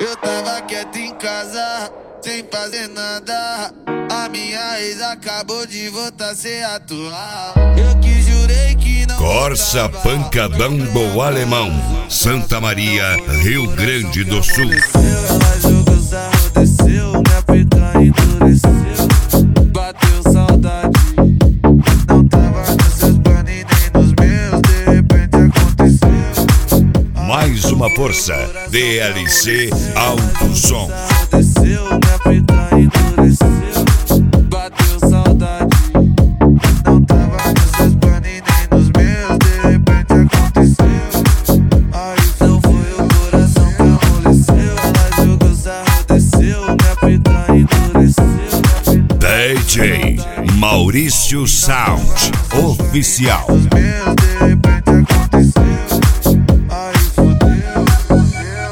Eu tava quieto em casa, sem fazer nada. A minha ex acabou de voltar sem atuar. Eu que jurei que não. Corsa Pancadão do Alemão, Santa Maria, Rio Grande do Sul. Ela jogou sarro, desceu, minha pica endureceu. Bateu saudade, não tava nos seus planos nem nos meus. De repente aconteceu. Mais uma força, DLC Alto Som. Desceu, minha pica endureceu. Bateu saudade, não tava nos seus planos nem nos meus. De repente aconteceu. Aí não foi o coração que amoleceu. Ela jogou sarro, desceu, minha pica endureceu. DJ Maurício Sound Oficial. Meus, de repente aconteceu. Aí fudeu, fudeu.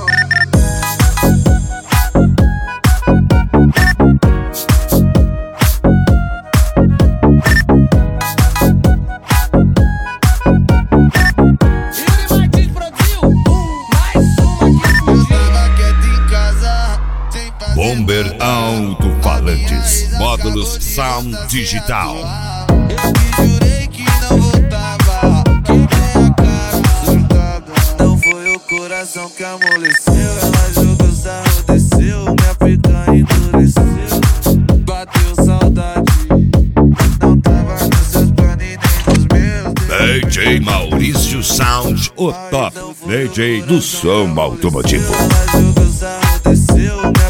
Bomber Alto-Falantes, módulos Sound Digital. Eu que jurei que não voltava, quebrei a cara surtada. Não foi o coração que amoleceu. Ela jogou sarro, desceu, minha pica endureceu. Bateu saudade, não tava nos seus planos nem nos meus. DJ Maurício Sound, o top DJ do som automotivo. Ela jogou sarro, desceu, minha